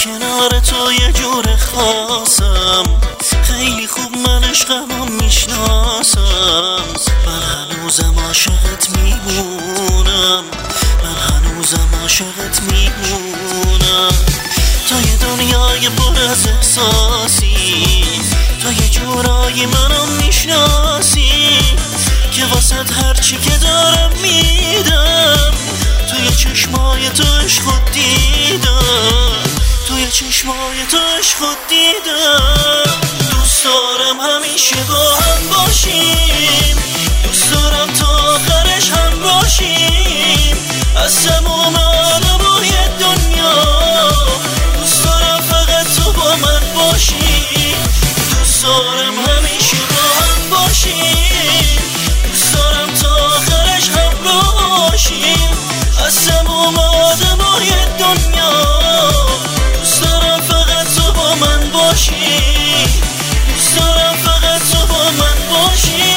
کنار تو یه جور خاصم، خیلی خوب من عشقمو میشناسم. من هنوزم عاشقت میمونم، من هنوزم عاشقت میمونم. تو یه دنیای پر از احساسی، تو یه جورایی منو میشناسی که واسه هرچی که دارم میدم. توی چشمای تو عشق دیدم، توی چشمای تو عشق دیدم. دوست دارم همیشه با هم باشیم، دوست دارم تا آخرش هم باشیم. از تمام عالم و یه دنیا دوست دارم فقط تو با من باشی. دوست دارم همیشه با هم باشیم، دوست دارم تا آخرش هم باشیم. از تمام آدمای دنیا دوست دارم فقط تو با من باشی، دوست دارم فقط تو با من باشی.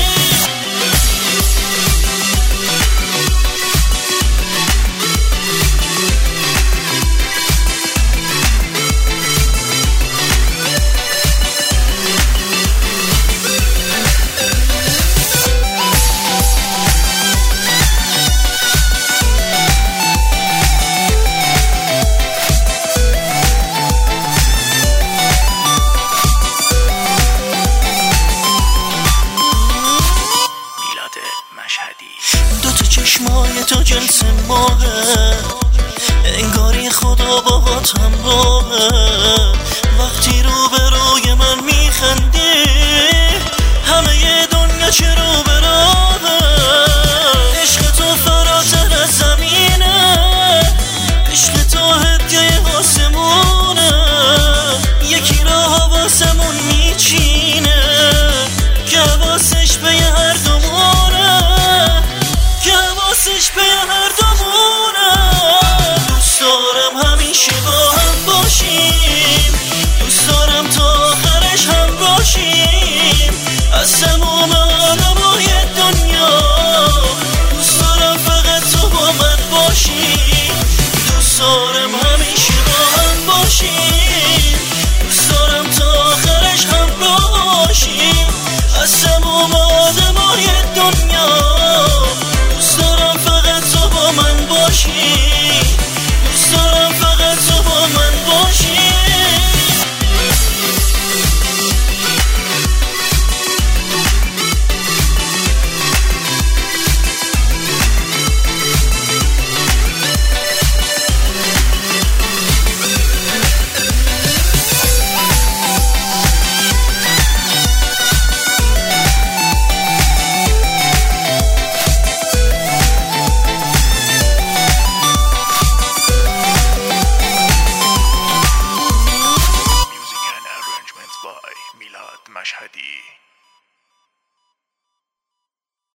دوتا چشمای تو جنس ماهه، انگاری خدا باهات همراهه. وقتی روبروی من میخندی همه ی دنیا چه رو به راهه. عشق تو فراتر از زمینه، عشق تو هدیه آسمونه. یکی را حواسمون میچینه که حواسش به هر دومونه، که حواسش به هر دومونه. دوست دارم همیشه با هم باشیم، دوست دارم تا آخرش هم باشیم. از تمام عالمای دنیا دوست دارم فقط تو با من باشی. دوست دارم همیشه با هم باشیم، دوست دارم تا آخرش هم باشیم. از تمام آدمای دنیا دوست دارم فقط تو با من باشی، دوست دارم فقط تو با من باشی. میلاد مشهدی.